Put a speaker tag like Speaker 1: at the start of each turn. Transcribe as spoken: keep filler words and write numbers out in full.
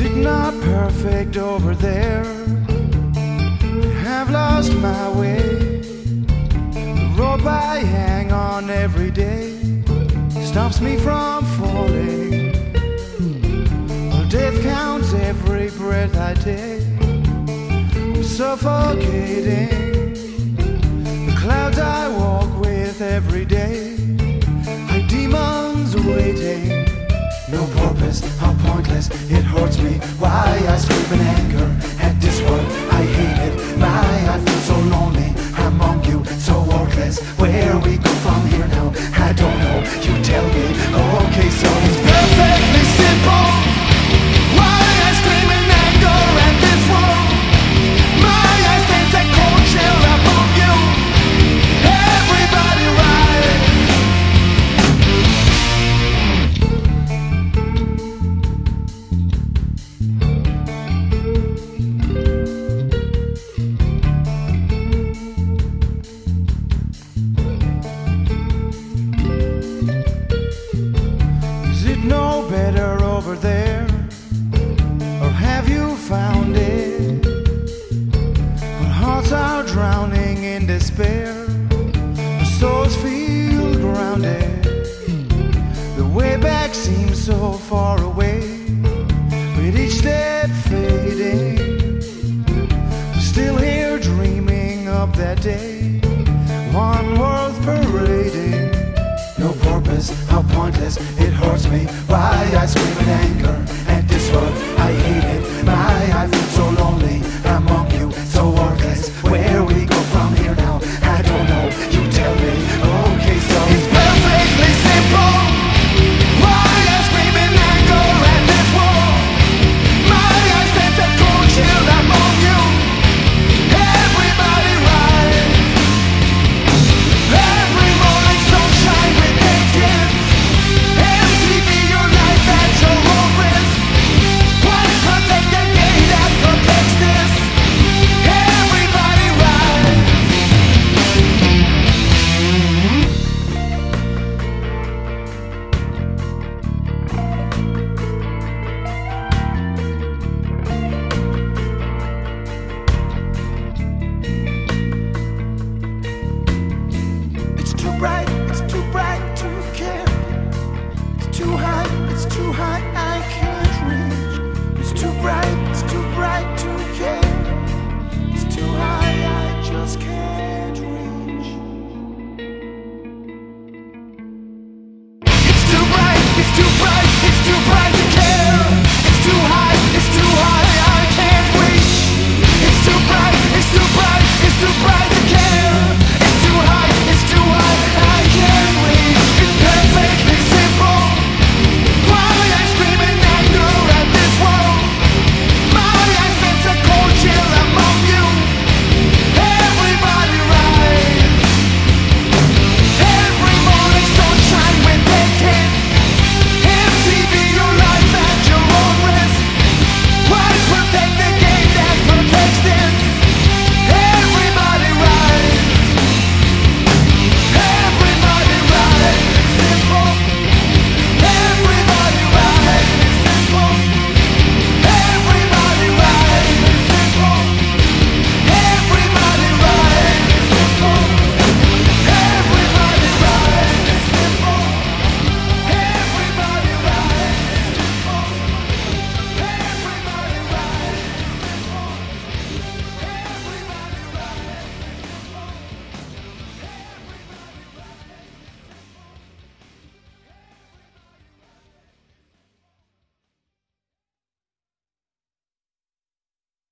Speaker 1: it not perfect over there? Have lost my way. The rope I hang on every day stops me from falling. While death counts every breath I take, I'm suffocating. The clouds I walk with every day are demons waiting. No purpose, how pointless, it hurts me. Why I scream in anger at this world, I hate it. My, I feel so lonely among you, so worthless. Where we go from here now, I don't know, you tell me. Okay, so it's perfectly simple. Why I scream in anger at this world. My, I sense that cold chill above you. Everybody rise. No better over there, or have you found it? Our hearts are drowning in despair, our souls feel grounded. The way back seems so far away, with each step fails.